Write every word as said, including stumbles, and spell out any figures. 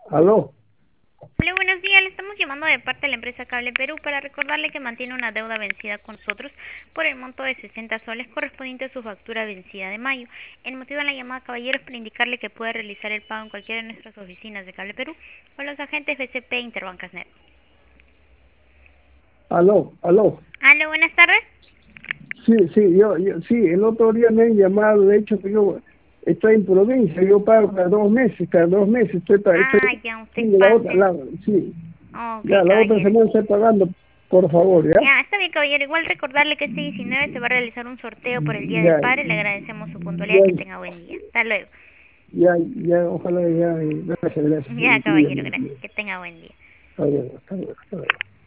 Aló, Hola, buenos días. Le estamos llamando de parte de la empresa Cable Perú para recordarle que mantiene una deuda vencida con nosotros por el monto de sesenta soles correspondiente a su factura vencida de mayo. El motivo de la llamada, caballero, es para indicarle que puede realizar el pago en cualquiera de nuestras oficinas de Cable Perú o los agentes B C P e Interbancasnet. aló, aló. Hola, buenas tardes. Sí, sí, yo, yo, sí, el otro día me han llamado, de hecho que yo estoy en provincia, yo pago cada dos meses, cada dos meses estoy, pa- estoy Ah, ya, usted sí, la otra, pase. la, sí, Ok, ya la otra caballero. semana estoy pagando, por favor, ¿ya? Ya, está bien, caballero. Igual recordarle que este diecinueve se va a realizar un sorteo por el Día del Ya, Padre. Le agradecemos su puntualidad. ya, Que tenga buen día. Hasta luego. ya, ya, ojalá ya, gracias, gracias, Ya, sí, ya, caballero, ya, gracias. ya. Que tenga buen día. Hasta luego, hasta luego, hasta luego.